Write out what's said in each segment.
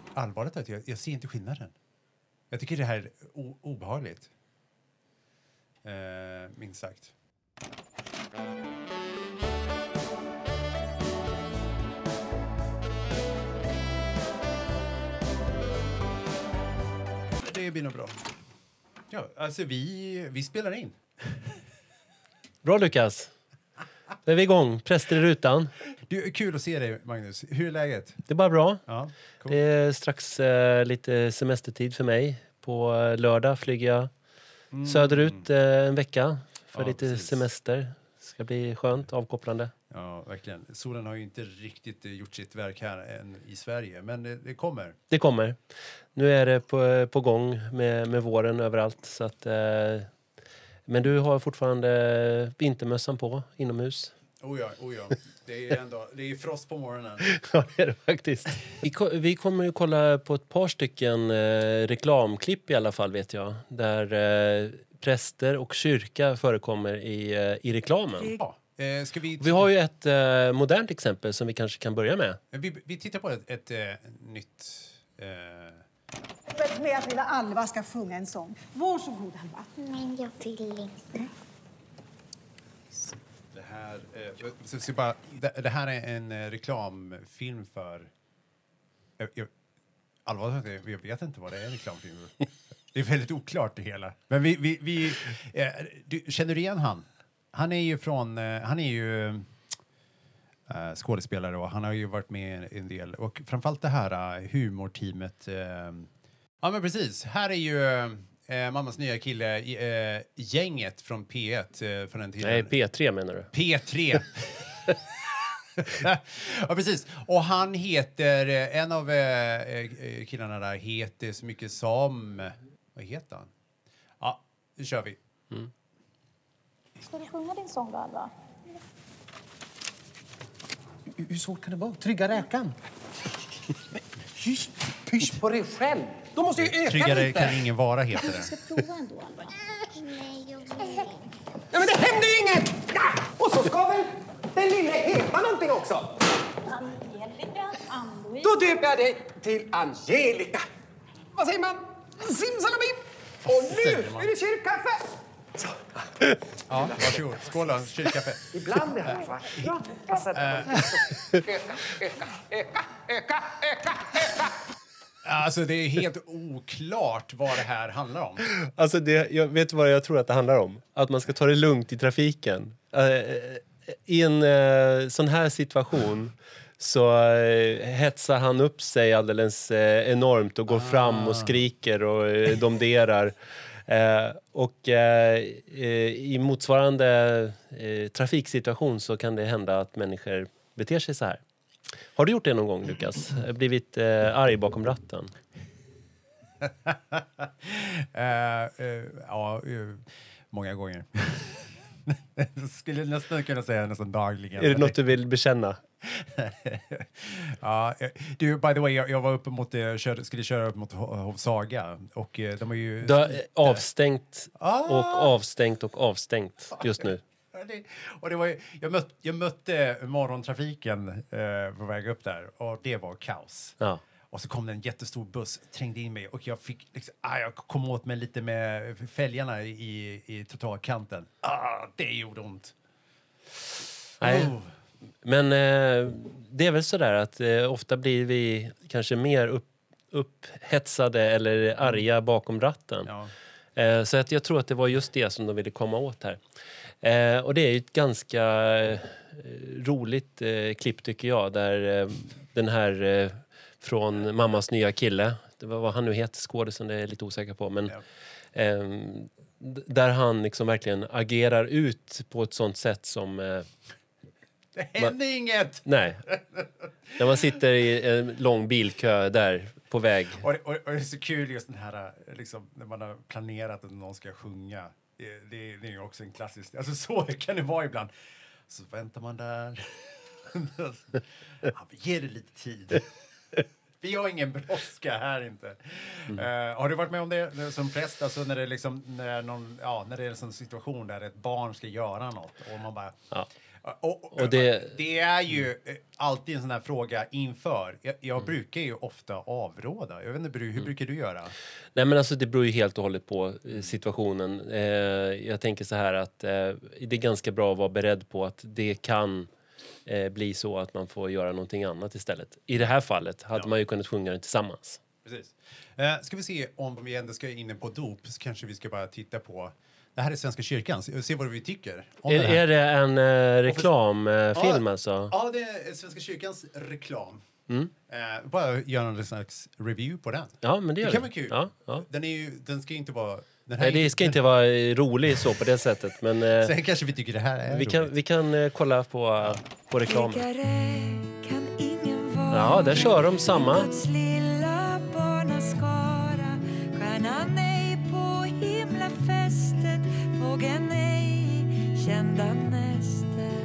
allvarligt att jag ser inte skillnaden. Jag tycker det här är obehagligt. Minst sagt. Det blir nog bra. Ja, alltså vi spelar in. Bra, Lukas. Då är vi igång. Präster i rutan. Du, kul att se dig, Magnus. Hur är läget? Det är bara bra. Ja, cool. Det är strax lite semestertid för mig. På lördag flyger jag söderut en vecka för lite semester. Ska bli skönt, avkopplande. Ja, verkligen. Solen har ju inte riktigt gjort sitt verk här än i Sverige, men det kommer. Det kommer. Nu är det på gång med våren överallt. Så att, men du har fortfarande vintermössan på inomhus. Oh ja. Det är frost på morgonen. Ja, det är det faktiskt. Vi kommer ju kolla på ett par stycken reklamklipp i alla fall, vet jag. Där präster och kyrka förekommer i reklamen. Ja. Vi har ju ett modernt exempel som vi kanske kan börja med. Vi tittar på ett nytt... Med att lilla Alva ska sjunga en sång. Varsågod, Alva. Men jag vill inte. Det här är en reklamfilm för... Allvarligt, jag vet inte vad det är en reklamfilm. Det är väldigt oklart det hela. Men känner du igen han? Han är ju skådespelare och han har ju varit med en del. Och framförallt det här humorteamet. Ja, men precis. Här är ju mammas nya kille, gänget från P1 för den tiden. Nej, P3 menar du? P3. Ja, precis. Och han heter, en av killarna där heter så mycket som... Vad heter han? Ja, nu kör vi. Ska du sjunga din sång då, Alva? Hur svårt kan det vara? Trygga räkan. Pysch på dig själv. De måste ju öka Tryggare lite. kan ingen vara, heter det. Jag ska prova ändå, Alva. Nej, jag vill inte. Ja, men det händer ju inget! Ja! Och så ska väl den lille heta någonting också. Angelica, Ann-Louise. Då döper jag dig till Angelica. Vad säger man? Simsalabim! Och nu är det kyrkkaffe. Så. Ja, varsågod. Skål då, kyrkkaffe. Ibland är det va? Ja. Öka. Alltså, det är helt oklart vad det här handlar om. Alltså jag vet vad jag tror att det handlar om. Att man ska ta det lugnt i trafiken. I en sån här situation så hetsar han upp sig alldeles enormt och går fram och skriker och domderar. I motsvarande trafiksituation så kan det hända att människor beter sig så här. Har du gjort det någon gång, Lukas? Blivit arg bakom ratten? Ja, många gånger. Skulle nästan kunna säga nästan dagligen. Är det något du vill bekänna? Ja, du, by the way, jag var uppe mot skulle köra upp mot Hovsaga och de är ju... Du har avstängt och avstängt just nu. Och det var ju, jag mötte morgontrafiken på väg upp där och det var kaos. Ja. Och så kom det en jättestor buss, trängde in mig och jag fick liksom, jag kom åt mig lite med fälgarna i totalkanten. Det gjorde ont. Nej. Men det är väl sådär att ofta blir vi kanske mer upphetsade eller arga bakom ratten. Ja. Så att jag tror att det var just det som de ville komma åt här. Och det är ju ett ganska roligt klipp tycker jag. Där den här från mammas nya kille. Det var vad han nu heter, skådespelaren, det är jag lite osäker på. Men där han liksom verkligen agerar ut på ett sånt sätt som... Det händer inget! Nej. När man sitter i en lång bilkö där på väg. Och det är så kul just den här, liksom, när man har planerat att någon ska sjunga. Det är ju också en klassisk... Alltså så kan det vara ibland. Så väntar man där. Ge det lite tid. Vi har ingen brådska här inte. Har du varit med om det som präst? Alltså när det liksom, när det är en sån situation där ett barn ska göra något och man bara... Ja. Och det är ju alltid en sån här fråga inför. Jag brukar ju ofta avråda. Jag vet inte, hur brukar du göra? Nej, men alltså det beror ju helt och hållet på situationen. Jag tänker så här att det är ganska bra att vara beredd på att det kan bli så att man får göra någonting annat istället. I det här fallet hade man ju kunnat sjunga den tillsammans. Precis. Ska vi se om vi ändå ska inne på dop, så kanske vi ska bara titta på. Det här är Svenska kyrkan. Se vad vi tycker om det här. Är det en reklamfilm alltså? Ja, det är Svenska kyrkans reklam. Bara göra någon slags review på den. Ja, men det kan gör vara kul. Ja. Den ska ju inte vara... Nej, det ska inte vara rolig så på det sättet. Men sen kanske vi tycker det här är roligt. Vi kan kolla på reklamen. Ja, där kör de samma. Kända nästet.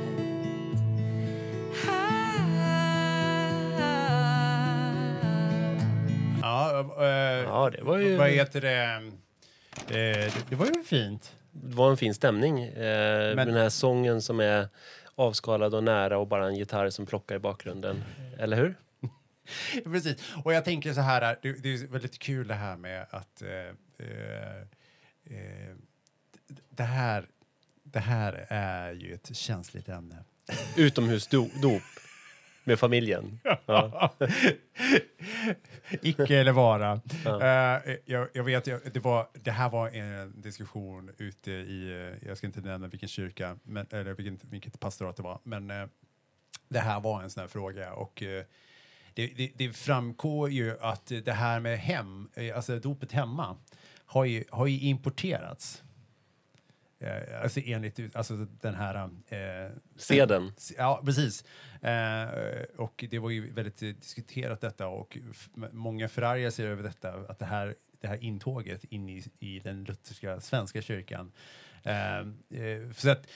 Ja, det var ju... Vad heter det? Det var ju fint. Det var en fin stämning. Den här sången som är avskalad och nära och bara en gitarr som plockar i bakgrunden. Eller hur? Precis. Och jag tänker så här, det är väldigt kul det här med att det här är ju ett känsligt ämne. Utomhusdop med familjen. Ja. Icke eller vara. Ja. Jag vet, det här var en diskussion ute i, jag ska inte nämna vilken kyrka, eller vilket pastorat det var, men det här var en sån här fråga, och det framgår ju att det här med alltså dopet hemma har ju importerats. Alltså enligt den här... Seden. Ja, precis. Och det var ju väldigt diskuterat detta, och många förargar sig över detta, att det här intåget in i den lutherska svenska kyrkan. Så att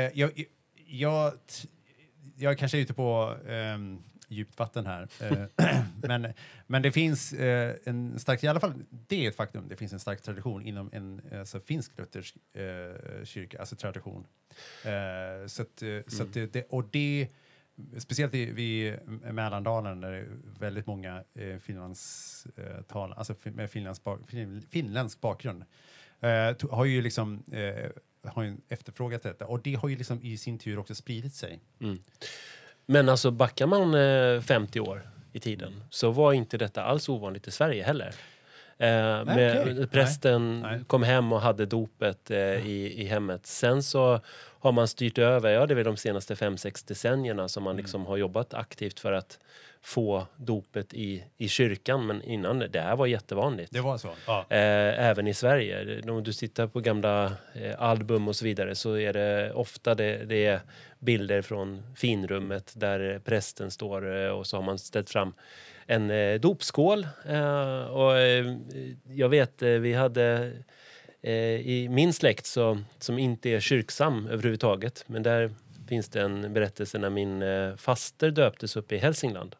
jag kanske är ute på djupt vatten här. Men det finns en stark, i alla fall det är ett faktum, det finns en stark tradition inom en finsk-luthersk kyrka, alltså tradition. Så att det speciellt vid Mälardalen, där det är väldigt många finländsk bakgrund, har ju liksom har ju efterfrågat detta, och det har ju liksom i sin tur också spridit sig. Men alltså backar man 50 år i tiden så var inte detta alls ovanligt i Sverige heller. Prästen kom hem och hade dopet i hemmet. Sen så har man styrt över, det är väl de senaste 5-6 decennierna som man liksom har jobbat aktivt för att få dopet i kyrkan, men innan det här var jättevanligt. Det var så? Ja. Även i Sverige. Om du tittar på gamla album och så vidare, så är det ofta det är bilder från finrummet där prästen står, och så har man ställt fram en dopskål. Och jag vet, vi hade i min släkt som inte är kyrksam överhuvudtaget, men där finns det en berättelse när min faster döptes upp i Hälsingland.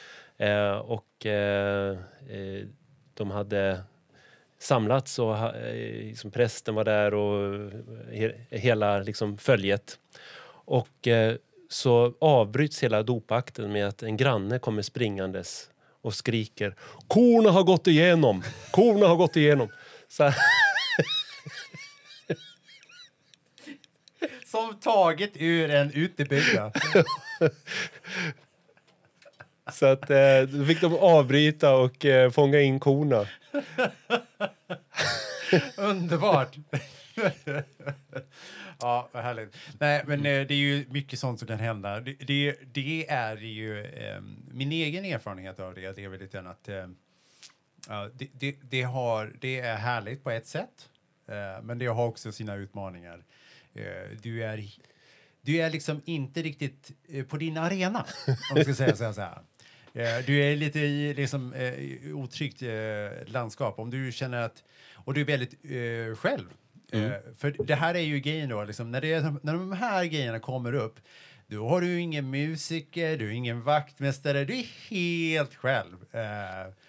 De hade samlats, och liksom prästen var där och hela liksom följet. Och så avbryts hela dopakten med att en granne kommer springandes och skriker: korna har gått igenom! Korna har gått igenom! Så som taget ur en utebyggnad. Så att då fick de avbryta och fånga in korna. Underbart. Ja, vad härligt. Nej, men det är ju mycket sånt som kan hända. Det är ju min egen erfarenhet av det. Det är väl lite att det är härligt på ett sätt, men det har också sina utmaningar. Du är liksom inte riktigt på din arena, om man ska säga så här. Du är lite i liksom otryggt landskap. Om du känner att, och du är väldigt själv. För det här är ju grejen då, liksom, när de här grejerna kommer upp, då har du ingen musiker, du är ingen vaktmästare, du är helt själv.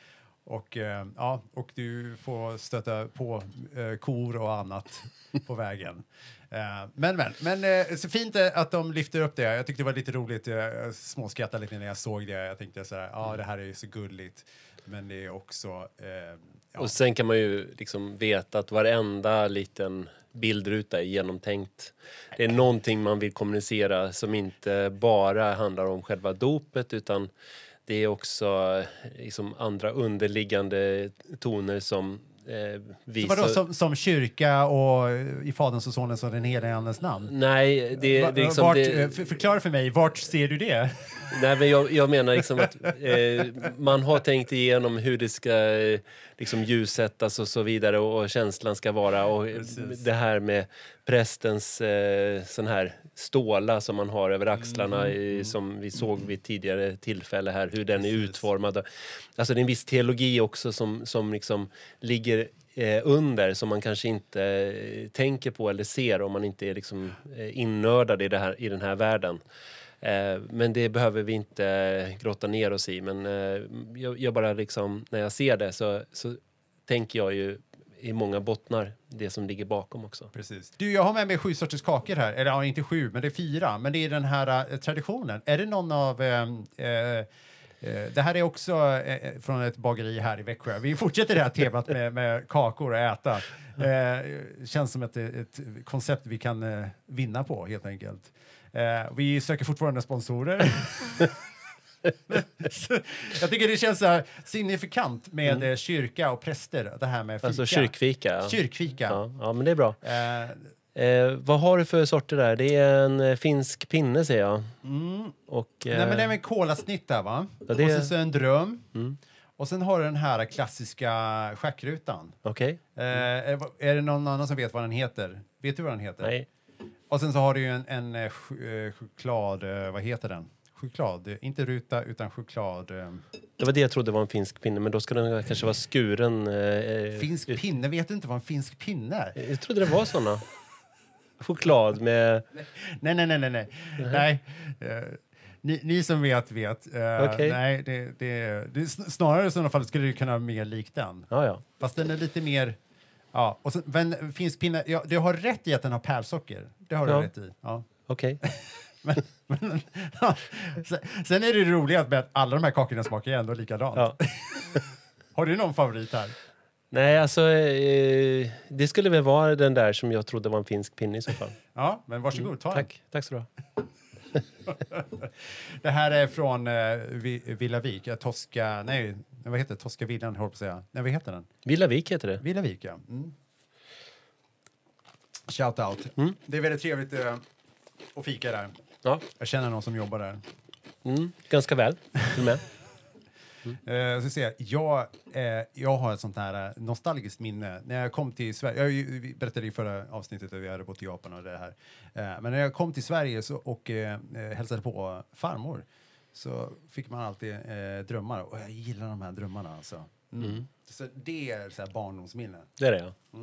Och, och du får stöta på kor och annat på vägen. Men så fint att de lyfter upp det. Jag tyckte det var lite roligt. Jag småskrattade lite när jag såg det. Jag tänkte så här, det här är ju så gulligt. Men det är också... Och sen kan man ju liksom veta att varenda liten bildruta är genomtänkt. Det är någonting man vill kommunicera som inte bara handlar om själva dopet, utan det är också liksom andra underliggande toner som visar... Som kyrka och i Faderns och Sonens och den heliga Andens namn? Nej, det är liksom... Förklara för mig, vart ser du det? Nej, men jag menar liksom att man har tänkt igenom hur det ska liksom ljussättas och så vidare, och känslan ska vara, och det här med prästens sån här ståla som man har över axlarna som vi såg vid tidigare tillfälle här, hur den är utformad. Alltså det är en viss teologi också som liksom ligger under, som man kanske inte tänker på eller ser om man inte är liksom innördad i den här världen. Men det behöver vi inte grotta ner oss i. Men jag bara liksom, när jag ser det så tänker jag ju i många bottnar det som ligger bakom också. Precis. Du, jag har med mig 7 sorters kakor här. Eller inte 7, men det är 4. Men det är den här traditionen. Är det någon av... det här är också från ett bageri här i Växjö. Vi fortsätter det här temat med kakor och äta. Känns som ett koncept vi kan vinna på, helt enkelt. Vi söker fortfarande sponsorer. Jag tycker det känns så här signifikant med kyrka och präster. Det här med fika. Alltså kyrkfika. Kyrkfika. Ja, men det är bra. Vad har du för sorter där? Det är en finsk pinne, ser jag. Och, Nej, men det är med kolasnitt där, va? Ja, det... Och sen så en dröm. Och sen har du den här klassiska schackrutan. Okej. Är det någon annan som vet vad den heter? Vet du vad den heter? Nej. Och sen så har du ju en choklad... vad heter den? Choklad. Inte ruta, utan choklad. Det var det jag trodde var en finsk pinne, men då ska den kanske vara skuren. Finsk pinne? Vet du inte vad en finsk pinne är? Jag trodde det var såna. Choklad med... Nej. Nej. Ni som vet. Okay. Nej, det snarare i sådana fall skulle det kunna vara mer likt den. Ja. Fast den är lite mer... Ja, och sen, men finsk pinne... Ja, du har rätt i att den har pärlsocker. Det har du rätt i. Ja. Okej. Men sen är det roligt med att alla de här kakorna smakar ändå likadant. Ja. Har du någon favorit här? Nej, alltså det skulle väl vara den där som jag trodde var en finsk pinne i så fall. Ja, men varsågod, ta den. Tack så du ha. Det här är från Villavik, Tosca... Nej, vad heter det? Tosca Villan, håller på att säga. Nej, vad heter den? Villavik heter det. Villavik, ja. Shout out. Det är väldigt trevligt att fika där. Ja. Jag känner någon som jobbar där. Ganska väl, till och med. Så ser jag har ett sånt här nostalgiskt minne. När jag kom till Sverige, jag berättade i förra avsnittet att vi hade bott i Japan och det här. Men när jag kom till Sverige och hälsade på farmor, så fick man alltid drömmar. Och jag gillar de här drömmarna alltså. Så det är så här barndomsminne. Det är det, ja.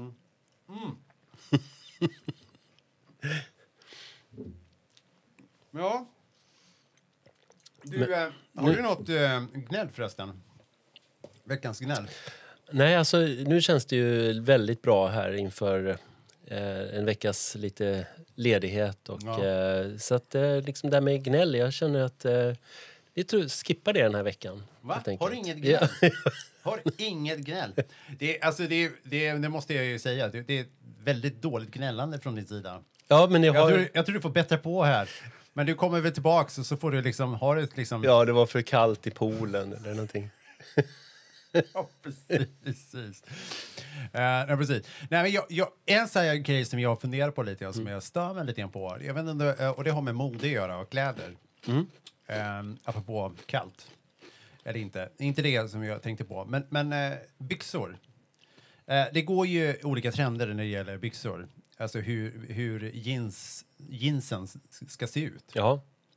Ja. Du, har du något gnäll förresten? Veckans gnäll? Nej, alltså nu känns det ju väldigt bra här inför en veckas lite ledighet. Och, så att liksom det med gnäll, jag känner att vi skippar det den här veckan. Va? Har du inget gnäll? Har inget gnäll? Det måste jag ju säga. Det är väldigt dåligt gnällande från din sida. Ja, men jag tror du får bättre på här. Men du kommer väl tillbaks och så får du liksom... Har du liksom... Ja, det var för kallt i poolen eller någonting. Ja, precis. Nej, precis. Nej, men en sån här grej som jag funderar på lite grann, som jag stör mig lite grann på. Jag vet inte, och det har med mode att göra och kläder. Apropå kallt. Eller inte det som jag tänkte på. Men byxor. Det går ju olika trender när det gäller byxor. Alltså hur jeansen ska se ut. Ja.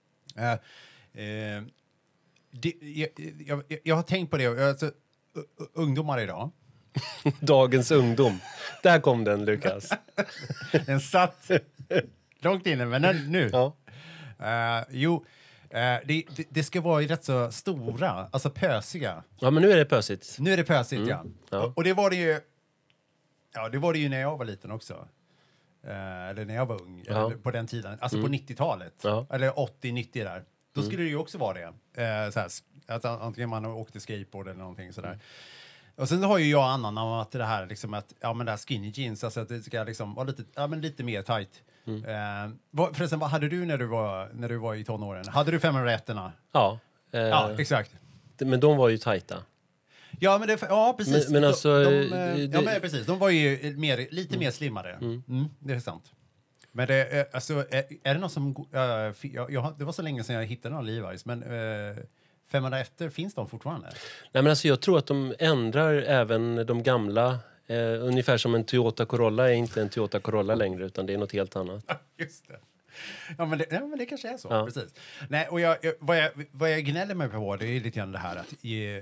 Jag har tänkt på det. Alltså, ungdomar idag. Dagens ungdom. Där kom den, Lukas. Den satt långt inne, men nu. Ja. Det ska vara ju rätt så stora, alltså pösiga. Ja, men nu är det pösigt. Nu är det pösigt, ja. Ja. Och det var det ju... Ja, det var det ju när jag var liten också. Eller när jag var ung, Ja. eller på den tiden. Alltså på 90-talet. Ja. Eller 80-90 där. Då skulle det ju också vara det. Så här, att antingen man åkte skateboard eller någonting sådär. Och sen har ju jag anammat det här liksom att, ja men det här skinny jeans, alltså att det ska liksom vara lite, ja men lite mer tight. Förresten, vad hade du när du var i tonåren? Hade du 501-erna? Ja. Ja, exakt. Men de var ju tajta. Ja, men ja, precis. Men alltså, ja, men precis. De var ju lite mer slimmade. Det är sant. Men det, alltså, är det någon som... det var så länge sedan jag hittade någon Levi's, men 500 efter, finns de fortfarande? Nej, men alltså, jag tror att de ändrar även de gamla. Ungefär som en Toyota Corolla är inte en Toyota Corolla längre, utan det är något helt annat. Just det. Ja, men det kanske är så. Ja. Precis. Nej, och vad jag gnäller mig på, det är lite grann det här att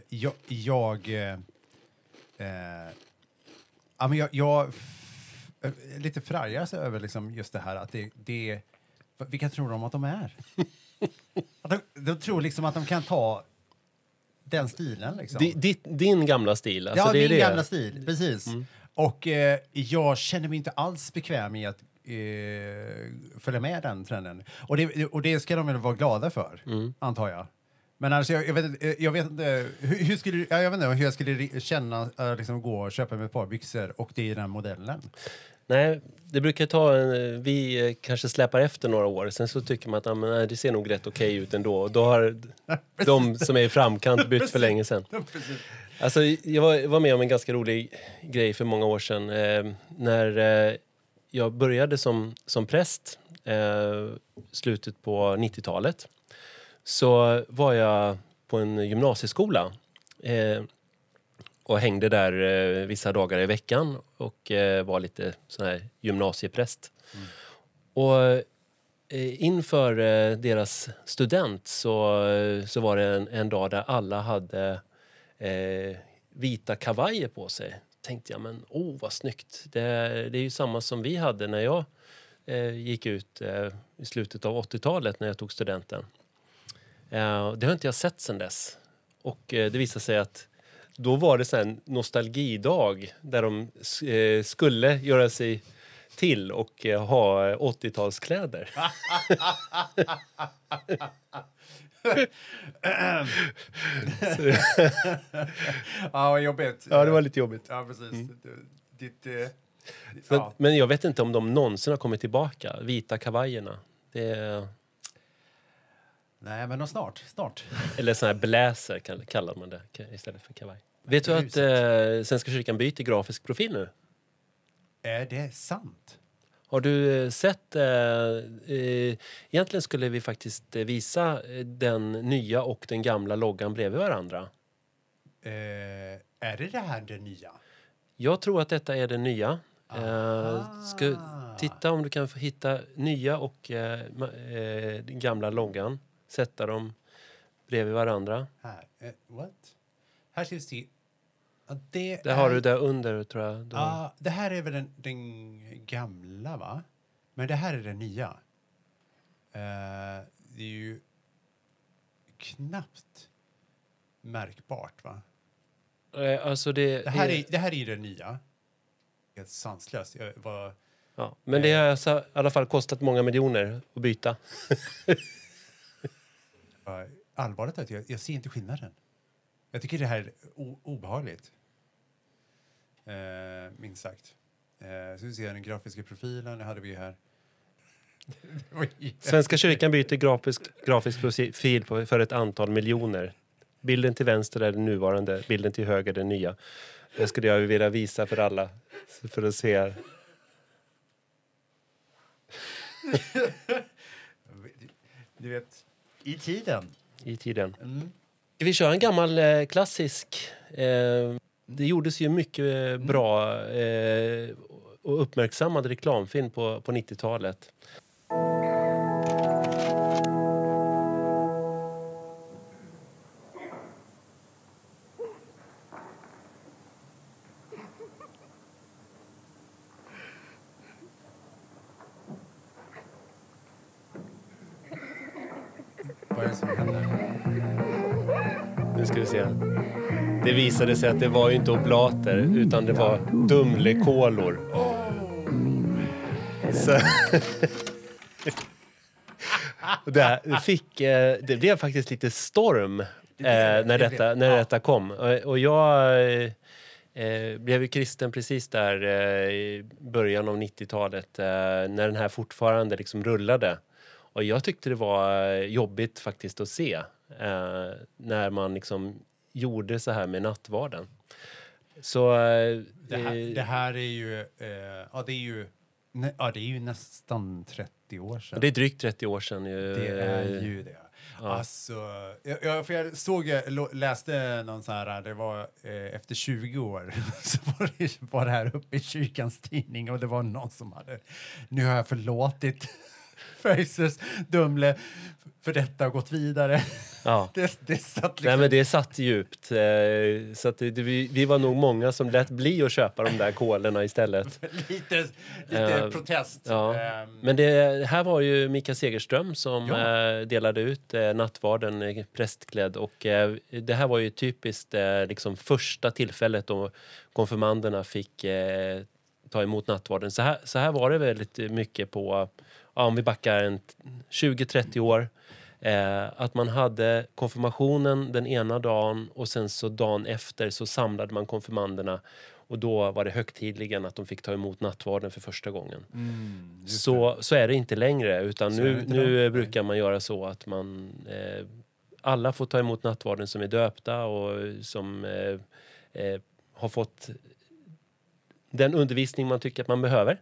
jag lite förargas över liksom just det här att det vilka tror de att de är? Att de tror liksom att de kan ta den stilen liksom. Din gamla stil. Alltså, Ja, det är min det. gamla stil, precis. Och jag känner mig inte alls bekväm i att följa med den trenden. Och det ska de väl vara glada för, antar jag. Men alltså, jag vet inte hur jag skulle känna liksom gå och köpa mig ett par byxor och det är den modellen. Nej, det brukar vi kanske släpar efter några år. Sen så tycker man att nej, det ser nog rätt okej ut ändå. Och då har de som är i framkant bytt för länge sedan. Alltså, jag var med om en ganska rolig grej för många år sedan. När jag började som präst, slutet på 90-talet, så var jag på en gymnasieskola och hängde där vissa dagar i veckan och var lite sån här gymnasiepräst. Och inför deras student så var det en dag där alla hade vita kavajer på sig. Tänkte jag, men vad snyggt. Det är ju samma som vi hade när jag gick ut i slutet av 80-talet när jag tog studenten. Det har inte jag sett sedan dess. Och det visade sig att då var det så en nostalgidag där de skulle göra sig till och ha 80-talskläder. Ja, vad jobbigt. Ja, det var lite jobbigt. Ja, precis. Men jag vet inte om de någonsin har kommit tillbaka. Vita kavajerna. Nej, men snart. Eller sån här bläser kallar man det istället för kavaj. Vet du att Svenska kyrkan byter grafisk profil nu? Är det sant? Har du sett... egentligen skulle vi faktiskt visa den nya och den gamla loggan bredvid varandra. Är det här det nya? Jag tror att detta är det nya. Ska titta om du kan få hitta nya och den gamla loggan. Sätta dem bredvid varandra. Här. What? Här ska vi se. Det har du där under, tror jag. Det här är väl den gamla, va? Men det här är den nya. Det är ju knappt märkbart, va? Alltså det här är ju den nya. Helt sanslöst. Ja, men det har alltså, i alla fall kostat många miljoner att byta. Allvarligt att jag ser inte skillnaden. Jag tycker det här är obehagligt. Minst sagt. Så vi ser den grafiska profilen. Det hade vi här. Svenska kyrkan byter grafisk profil för ett antal miljoner. Bilden till vänster är den nuvarande. Bilden till höger är den nya. Det skulle jag vilja visa för alla. För att se här. Du vet, i tiden. Vi kör en gammal klassisk. Det gjordes ju mycket bra och uppmärksammad reklamfilm på 90-talet. Vad är det som händer? Nu ska vi se. Det visade sig att det var ju inte oblater utan det var Dumlekolor. Så det blev faktiskt lite storm när detta kom. Och jag blev ju kristen precis där i början av 90-talet när den här fortfarande liksom rullade. Och jag tyckte det var jobbigt faktiskt att se när man liksom gjorde så här med nattvarden. Så det här är ju det är ju nästan 30 år sedan. det är drygt 30 år sedan ju. Det är ju det. Ja. Alltså, jag läste någon så här, det var efter 20 år så var det här uppe i kyrkans tidning och det var någon som hade, nu har jag förlåtit Frasers Dumle för detta och gått vidare. Ja. Det satt liksom. Nej, men det satt djupt. Så att vi var nog många som lät bli att köpa de där kolerna istället. lite protest. Ja. Men det här var ju Mikael Segerström som delade ut nattvarden prästklädd. Och det här var ju typiskt liksom första tillfället då konfirmanderna fick ta emot nattvarden. Så här var det väldigt mycket på, om vi backar 20-30 år. Att man hade konfirmationen den ena dagen och sen så dagen efter så samlade man konfirmanderna och då var det högtidligen att de fick ta emot nattvarden för första gången. Så är det inte längre utan nu brukar man göra så att man alla får ta emot nattvarden som är döpta och som har fått den undervisning man tycker att man behöver.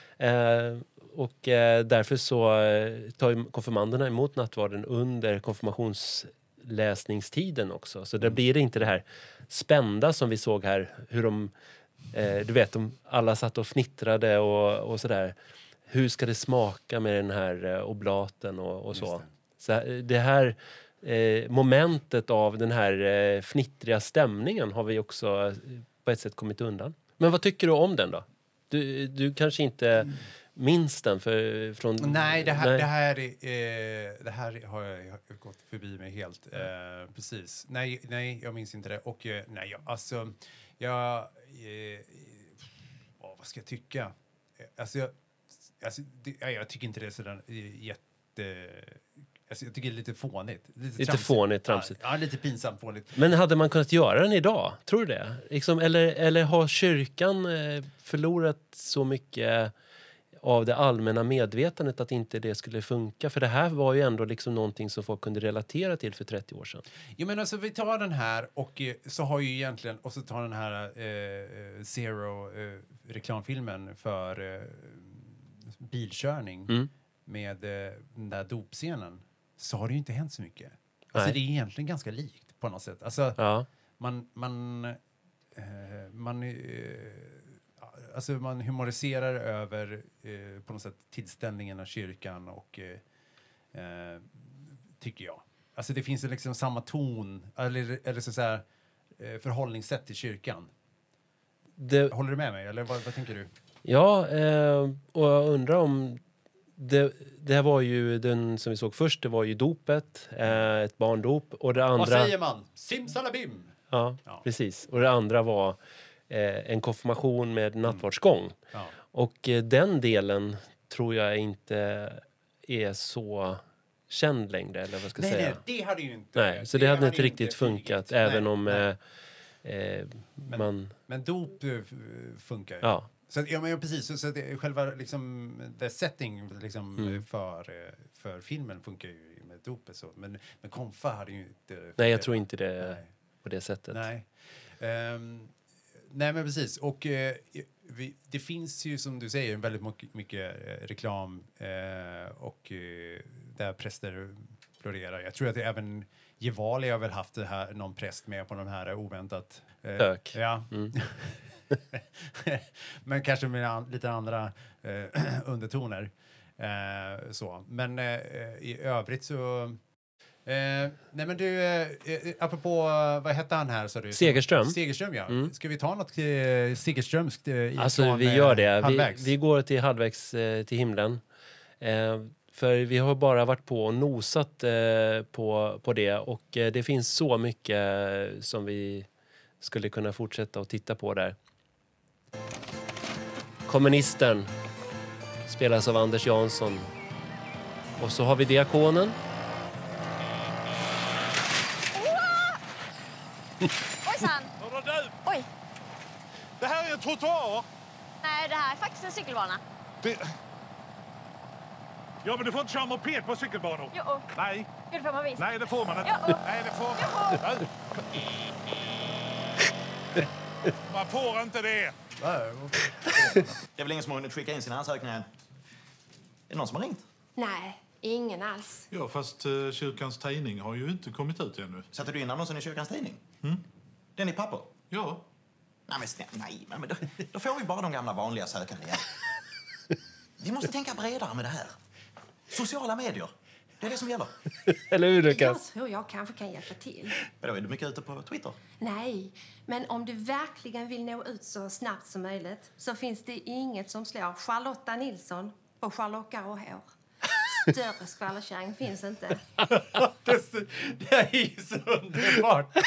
Och därför så tar konfirmanderna emot nattvarden under konfirmationsläsningstiden också. Så där blir det inte det här spända som vi såg här. Hur de, du vet, alla satt och fnittrade och sådär. Hur ska det smaka med den här oblaten och så. Så det här momentet av den här fnittriga stämningen har vi också på ett sätt kommit undan. Men vad tycker du om den då? Du kanske inte minns den från... Nej, det här har jag gått förbi mig helt. Precis. Nej, jag minns inte det. Och vad ska jag tycka? Jag tycker inte det är sådär jätte... jag tycker det är lite fånigt. Lite fånigt, tramsigt. Ja, lite pinsamt fånigt. Men hade man kunnat göra den idag? Tror du det? Liksom, eller har kyrkan förlorat så mycket av det allmänna medvetandet att inte det skulle funka? För det här var ju ändå liksom någonting som folk kunde relatera till för 30 år sedan. Jo, men alltså vi tar den här och så har ju egentligen, och så tar den här Zero reklamfilmen för bilkörning med den där dopscenen, så har det ju inte hänt så mycket. Alltså det är egentligen ganska likt på något sätt. Alltså man humoriserar över på något sätt tillställningen av kyrkan och tycker jag. Alltså det finns ju liksom samma ton eller så här förhållningssätt till kyrkan. Håller du med mig eller vad tänker du? Ja, och jag undrar om det här var ju den som vi såg först, det var ju dopet, ett barndop, och det andra... Vad säger man? Simsalabim! Ja, precis. Och det andra var en konfirmation med nattvardsgång. Ja. Och den delen tror jag inte är så känd längre, eller vad ska jag säga. Nej, det hade ju inte... Nej, så det hade inte riktigt funkat, även om man... Men dop funkar ju. Ja. Så, ja, men precis. Så det, själva liksom, the setting liksom, för filmen funkar ju med dopet. Så. Men konfa hade ju inte... Nej, jag tror inte det på det sättet. Nej. Nej, men precis. Och det finns ju, som du säger, väldigt mycket reklam och där präster florerar. Jag tror att det även Gevali har väl haft det här, någon präst med på de här oväntat... Ök. Ja. Men kanske med lite andra undertoner. Så. Men i övrigt så... nej men du, apropå, vad hette han här sa du? Segerström. Segerström, ja. Ska vi ta något Segerströmskt alltså vi gör det. Halvvägs? Vi går till halvvägs till himlen. För vi har bara varit på och nosat på det. Och det finns så mycket som vi skulle kunna fortsätta att titta på där. Kommunisten spelas av Anders Jansson. Och så har vi diakonen. Ojsan! Hörru du! Oj! Det här är en trottoar! Nej, det här är faktiskt en cykelbana. Ja, men du får inte köra moped på cykelbanor. Jo. Nej. Jo, det får man visst. Nej, det får man inte. Jo. Nej, det får man inte. Man får inte det. Det är väl ingen som har hunnit skicka in sina ansökningar än? Är det någon som har ringt? Nej, ingen alls. Ja, fast kyrkans tidning har ju inte kommit ut ännu. Sätter du in annonsen i kyrkans tidning? Den i papper? Ja. Nej, men då får vi bara de gamla vanliga sökande igen. Vi måste tänka bredare med det här. Sociala medier. Det är det som gäller. Eller hur, Lukas? Jag tror jag kanske kan hjälpa till. Vadå, är du mycket ute på Twitter? Nej, men om du verkligen vill nå ut så snabbt som möjligt så finns det inget som slår Charlotta Nilsson och Charlotta och hår. Större skvallerkärring finns inte. Det är ju så underbart.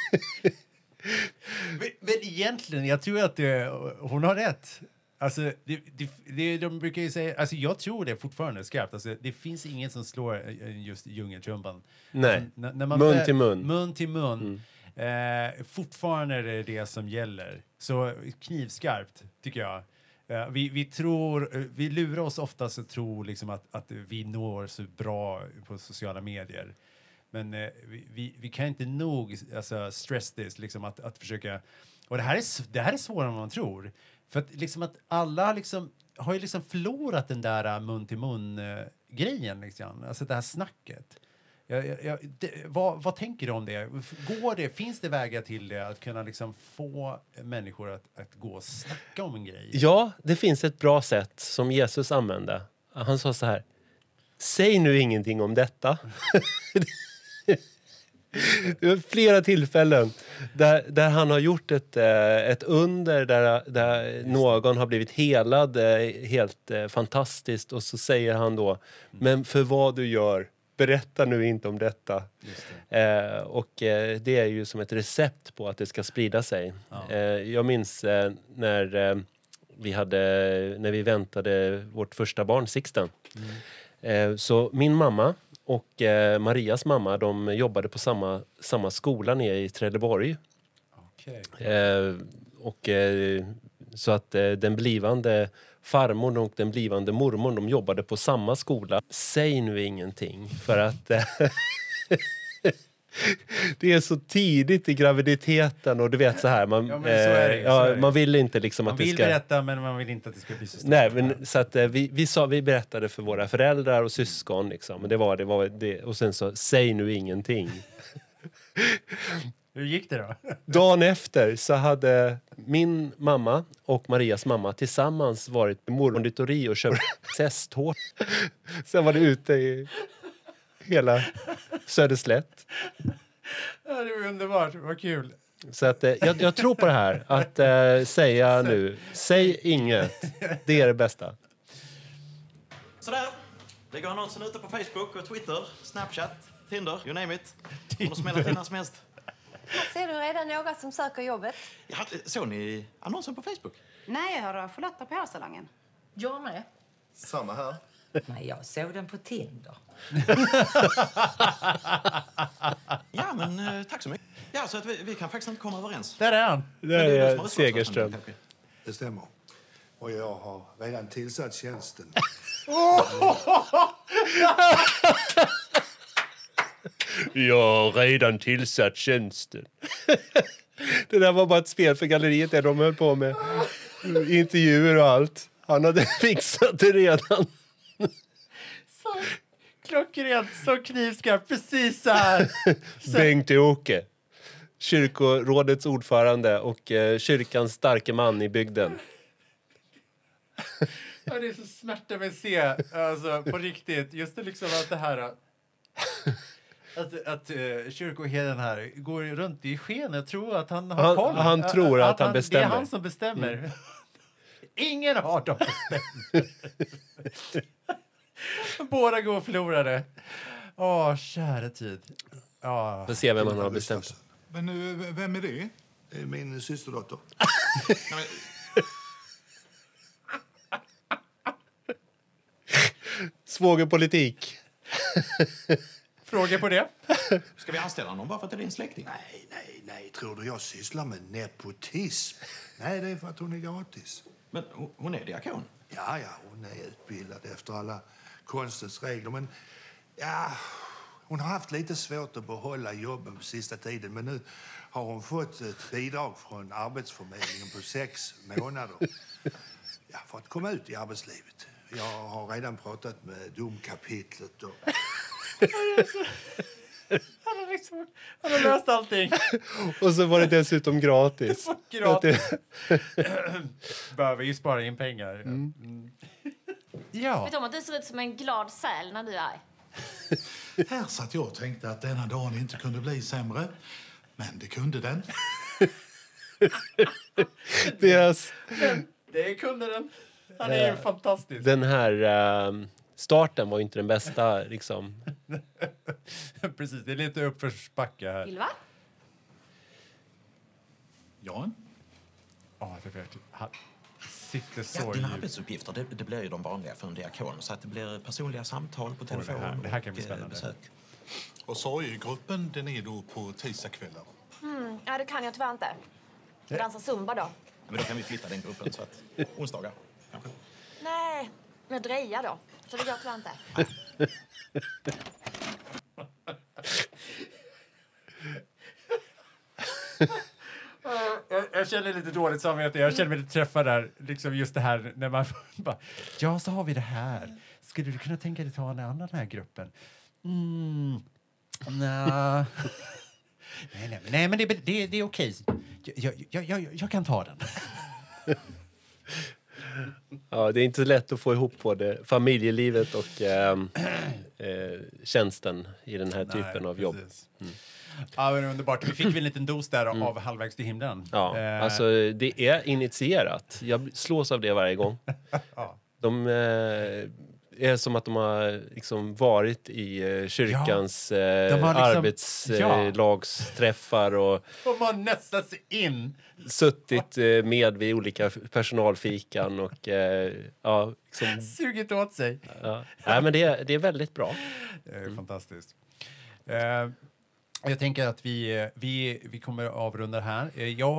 Men egentligen, jag tror att hon har rätt. Alltså, de brukar ju säga, alltså jag tror det fortfarande skarpt. Alltså, det finns ingen som slår just djungeltrumpan. Nej, alltså, när man mun till mun. Mun till mun. Fortfarande är det det som gäller. Så knivskarpt, tycker jag. Vi lurar oss oftast att tro liksom att vi når så bra på sociala medier. Men vi kan inte nog stress this, liksom att försöka. Och det här är svårare än man tror. För att, liksom att alla liksom, har ju liksom förlorat den där mun-till-mun-grejen. Liksom. Alltså det här snacket. Vad tänker du om det? Finns det vägar till det? Att kunna liksom få människor att gå och snacka om en grej? Ja, det finns ett bra sätt som Jesus använde. Han sa så här: säg nu ingenting om detta. Det var flera tillfällen där han har gjort ett under där någon har blivit helad helt fantastiskt, och så säger han då: men för vad du gör, berätta nu inte om detta. Och det är ju som ett recept på att det ska sprida sig. Ja. Jag minns när vi väntade vårt första barn, Sixten. Så min mamma och Marias mamma, de jobbade på samma skola nere i Trelleborg. Okay. Så att den blivande farmor och den blivande mormor, de jobbade på samma skola. Säg nu ingenting, för att det är så tidigt i graviditeten, och du vet så här, man vill inte liksom att det ska... Man vill berätta, men man vill inte att det ska bli så stort. Nej, men så att vi berättade för våra föräldrar och syskon liksom, men det var det, och sen så säg nu ingenting. Hur gick det då? Dagen efter så hade min mamma och Marias mamma tillsammans varit på morgonditori och köpt zesthårt. Sen var det ute i hela Söderslätt. Ja, det var underbart. Vad kul. Så att jag tror på det här. Att säga nu, säg inget. Det är det bästa. Sådär. Lägger annonsen ute på Facebook och Twitter, Snapchat, Tinder, you name it. Om de smäller in när som helst. Ser du redan några som söker jobbet? Ja, såg ni annonsen på Facebook? Nej, jag hörde av Charlotta på hårsalongen. Jag med. Samma här. Nej, jag såg den på Tinder. Ja, men tack så mycket. Ja, så att vi kan faktiskt inte komma överens. Där är han. Det är Segerström. Det stämmer. Och jag har redan tillsatt tjänsten. Jag har redan tillsatt tjänsten. Det där var bara ett spel för galleriet där de höll på med intervjuer och allt. Han hade fixat det redan. Så klockrent, så knivskarpt, precis så här. Bengt-Åke, kyrkorådets ordförande och kyrkans starke man i bygden. Ja, det är så smärta med att se, alltså, på riktigt. Just det, liksom att det här... Att kyrkoherden här går runt i skenet, tror att han har koll. Han tror att han bestämmer. Det är han som bestämmer. Ingen har dem bestämt. Båda går förlorade. Åh, kära tid. Ja. Får se vem man har bestämt. Men nu, vem är det? Det är min systerdotter. Svågerpolitik. Fråga på det? Ska vi anställa någon bara för att det är din släkting? Nej. Tror du jag sysslar med nepotism? Nej, det är för att hon är gratis. Men hon är diakon? Ja, hon är utbildad efter alla konstens regler. Men ja, hon har haft lite svårt att behålla jobben på sista tiden. Men nu har hon fått ett bidrag från Arbetsförmedlingen på 6 månader. Ja, för att komma ut i arbetslivet. Jag har redan pratat med domkapitlet och... Han har löst allting. Och så var det dessutom gratis. Gratis. Behöver ju spara in pengar. Ja. Vet du om att du ser ut som en glad säl när du är arg? Här satt jag och tänkte att denna dagen inte kunde bli sämre. Men det kunde den. Det kunde den. Han är ju fantastisk. Den här starten var ju inte den bästa liksom. Precis, det är lite uppförsbacka här. Ylva? Jan? Ja, det vet jag. Han sitter så Ja, dina djupt. arbetsuppgifter, det blir ju de vanliga för en diakon. Så att det blir personliga samtal på telefon. Det här kan bli och, spännande. besök. Och sorggruppen, den är då på tisdagskvällar. Ja, det kan jag tyvärr inte. Jag dansar zumba då. Men då kan vi flytta den gruppen så att onsdagar kanske. Nej, jag drejar då. Så det går tyvärr inte. Jag känner lite dåligt samvete. Jag känner mig lite träffad där. Liksom just det här när man bara... Ja, så har vi det här. Skulle du kunna tänka dig ta en annan den här gruppen? Nej, men det är okej. Jag kan ta den. Ja, det är inte lätt att få ihop både familjelivet och tjänsten i den här typen av jobb. Ja, men underbart. Vi fick väl en liten dos där av Halvvägs till himlen. Ja, alltså det är initierat. Jag slås av det varje gång. De är som att de har liksom varit i kyrkans arbetslagsträffar och de har nästat sig in. Suttit med vid olika personalfikan och liksom, sugit åt sig. Ja. Nej, men det är väldigt bra. Det är fantastiskt. Jag tänker att vi kommer att avrunda här.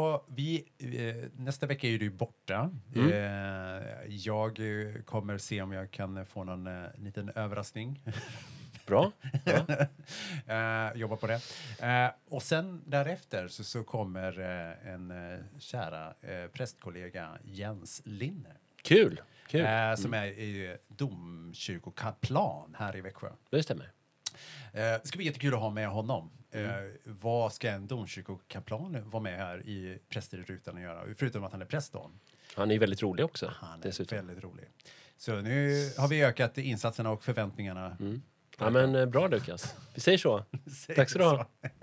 Nästa vecka är du borta. Jag kommer se om jag kan få någon liten överraskning. Bra. Jobba på det. Och sen därefter så kommer en kära prästkollega Jens Linne. Kul. Som är i domkyrkokaplan här i Växjö. Det stämmer. Det ska bli jättekul att ha med honom. Vad ska en domkyrkokaplan vara med här i Präster i rutan att göra? Förutom att han är präst då. Han är väldigt rolig också. Han är väldigt rolig. Så nu har vi ökat insatserna och förväntningarna. Ja, men bra Lukas. Vi säger så. Tack så du ha.